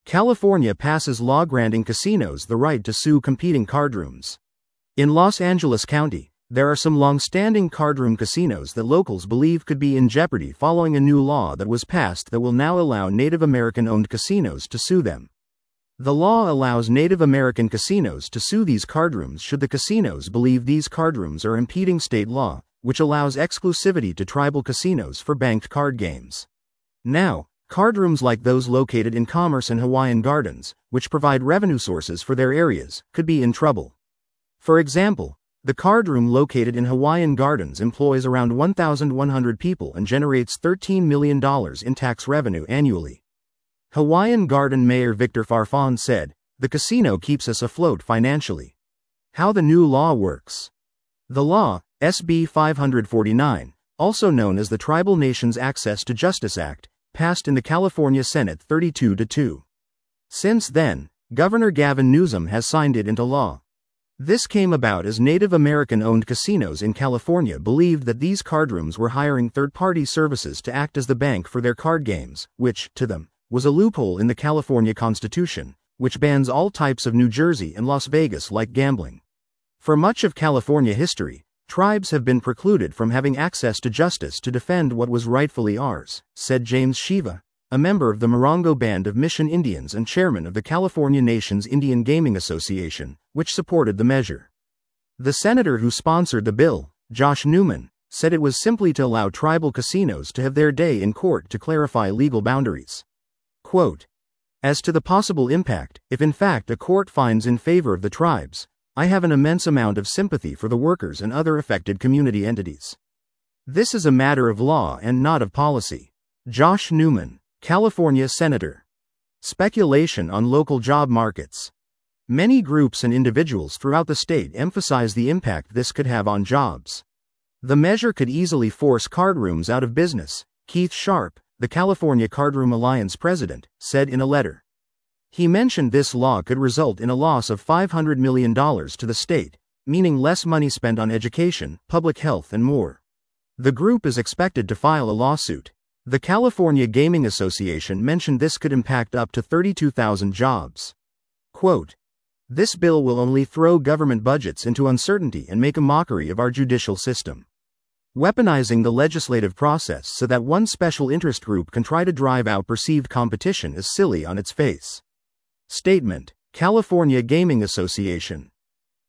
California passes law granting casinos the right to sue competing cardrooms. In Los Angeles County, there are some long-standing cardroom casinos that locals believe could be in jeopardy following a new law that was passed that will now allow Native American-owned casinos to sue them. The law allows Native American casinos to sue these cardrooms should the casinos believe these cardrooms are impeding state law, which allows exclusivity to tribal casinos for banked card games. Now, cardrooms like those located in Commerce and Hawaiian Gardens, which provide revenue sources for their areas, could be in trouble. For example, the cardroom located in Hawaiian Gardens employs around 1,100 people and generates $13 million in tax revenue annually. Hawaiian Garden Mayor Victor Farfan said, "The casino keeps us afloat financially." How the new law works. The law, SB 549, also known as the Tribal Nations Access to Justice Act, passed in the California Senate 32-2. Since then, Governor Gavin Newsom has signed it into law. This came about as Native American-owned casinos in California believed that these cardrooms were hiring third-party services to act as the bank for their card games, which, to them, was a loophole in the California Constitution, which bans all types of New Jersey and Las Vegas-like gambling. For much of California history, tribes have been precluded from having access to justice to defend what was rightfully ours, said James Shiva, a member of the Morongo Band of Mission Indians and chairman of the California Nations Indian Gaming Association, which supported the measure. The senator who sponsored the bill, Josh Newman, said it was simply to allow tribal casinos to have their day in court to clarify legal boundaries. Quote, "As to the possible impact, if in fact a court finds in favor of the tribes, I have an immense amount of sympathy for the workers and other affected community entities. This is a matter of law and not of policy." Josh Newman, California Senator. Speculation on local job markets. Many groups and individuals throughout the state emphasize the impact this could have on jobs. The measure could easily force cardrooms out of business, Keith Sharp, the California Cardroom Alliance president, said in a letter. He mentioned this law could result in a loss of $500 million to the state, meaning less money spent on education, public health and more. The group is expected to file a lawsuit. The California Gaming Association mentioned this could impact up to 32,000 jobs. Quote, "This bill will only throw government budgets into uncertainty and make a mockery of our judicial system. Weaponizing the legislative process so that one special interest group can try to drive out perceived competition is silly on its face." Statement, California Gaming Association.